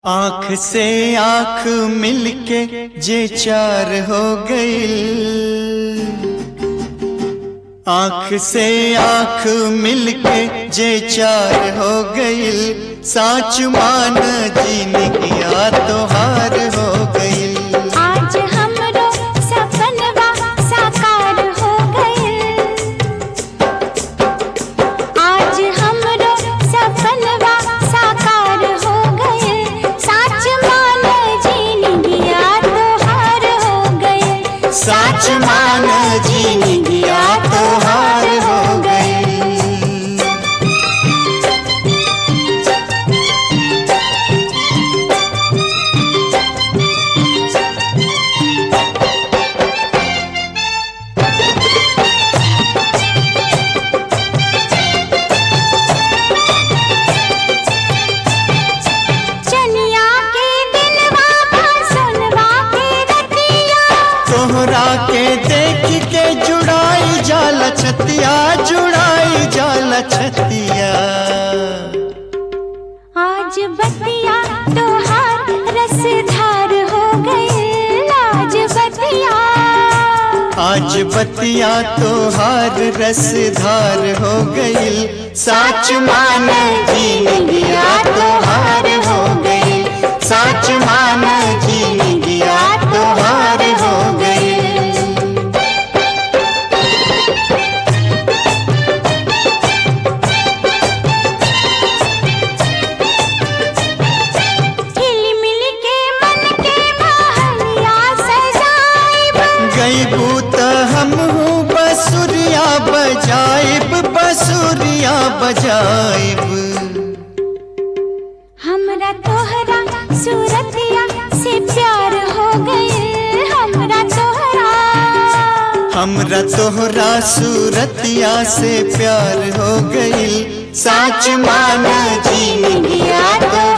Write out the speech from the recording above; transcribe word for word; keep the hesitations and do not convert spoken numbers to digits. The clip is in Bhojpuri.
आँख से आँख मिलके जे चार हो गई, आँख से आँख मिलके जे चार हो गई, साच मान जिनगिया तोहार हो गई। आज हमरो सपनवा साकार हो गइल, आज हमरो सपनवा साकार हो गइल, साच मान जिनगिया तोहार हो गइल, साच मान जिनगिया तोहार हो गई। चनिया के दिलवा बा सोनवा के रतिया, तोहरा के देख के जुड़ाई जाला छतिया, जुड़ाई जाला छतिया। आज बतिया तोहार रसधार हो गइल, आज बतिया आज बतिया तोहार रसधार हो गई, साच मान जिनगिया तोहार हो गई, साच मान जिनगिया तोहार हो गई। हिलमिल के मन के महलिया सजाइब, गईबू त हमहू बसुरिया बजाइब, बसुरिया बजाइब। हमरा तोहरा सूरतिया से प्यार हो गइल, हमरा तोहरा हमरा तोहरा सूरतिया से प्यार हो गई, साच मान जिनगिया तो